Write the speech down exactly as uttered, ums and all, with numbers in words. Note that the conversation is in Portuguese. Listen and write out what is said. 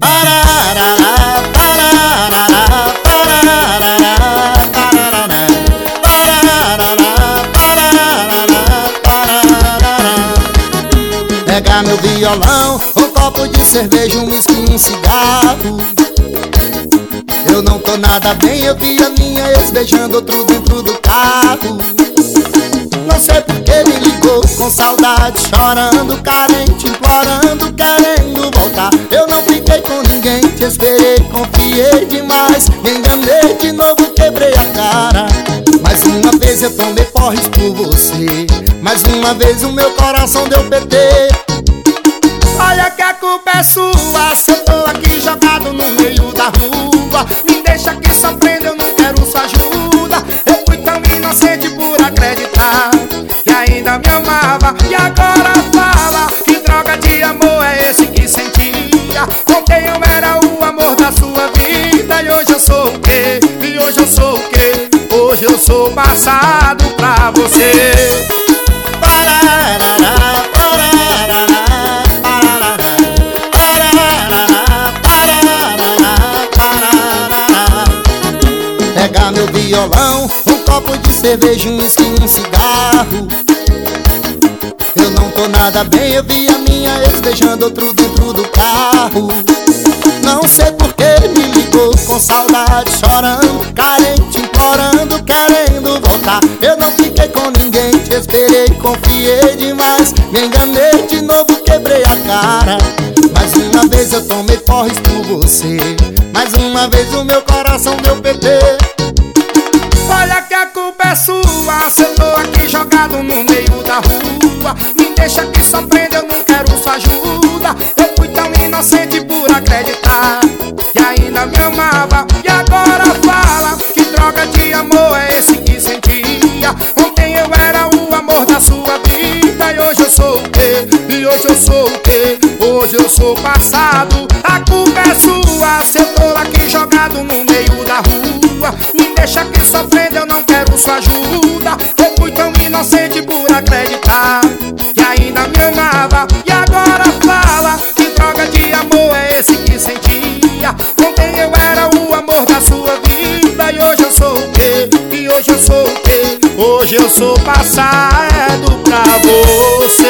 Pararará, pararará, pararará, pararará, pararará, pararará. Pegar meu violão, um copo de cerveja, um whisky e um cigarro. Eu não tô nada bem, eu vi a minha ex beijando outro dentro do carro. Não sei por que me ligou com saudade, chorando, carente, implorando, querendo voltar. Eu não fiquei com ninguém, te esperei, confiei demais, me enganei de novo, quebrei a cara. Mais uma vez eu tomei porres por você, mais uma vez o meu coração deu P T. Olha que a culpa é sua, se eu tô aqui jogado no meio da rua. Me deixa aqui sofrendo, eu não quero sua ajuda. Eu fui tão inocente por acreditar que ainda me amava, e agora fala que droga de amor é esse que sentia. Ontem eu era o amor da sua vida, e hoje eu sou o quê? E hoje eu sou o quê? Hoje eu sou passado pra você. Pararará, pararará, pararará, pararará, pararará, pararará. Pegar meu violão, um copo de cerveja, um whisky e um cigarro. Eu não tô nada bem, eu vi a minha ex beijando outro dentro do carro. Não sei por que me ligou com saudade, chorando, carente, implorando, querendo voltar. Eu não fiquei com ninguém, te esperei, confiei demais, me enganei de novo, quebrei a cara. Mais uma vez eu tomei porres por você, mais uma vez o meu coração deu P T. Olha que a culpa é sua, se eu tô aqui jogado no meio da rua. Me deixa aqui sofrendo, eu não quero sua ajuda. Eu fui tão inocente por acreditar que ainda me amava, e agora fala que droga de amor é esse que sentia. Ontem eu era o amor da sua vida, e hoje eu sou o quê? E hoje eu sou o quê? Hoje eu sou passado. A culpa é sua, se eu tô aqui jogado no meio da rua. Me deixa aqui sofrendo, eu não quero sua ajuda. Eu fui tão inocente por acreditar que ainda me amava, e agora fala que droga de amor é esse que sentia. Ontem eu era o amor da sua vida, e hoje eu sou o quê? E hoje eu sou o quê? Hoje eu sou passado pra você.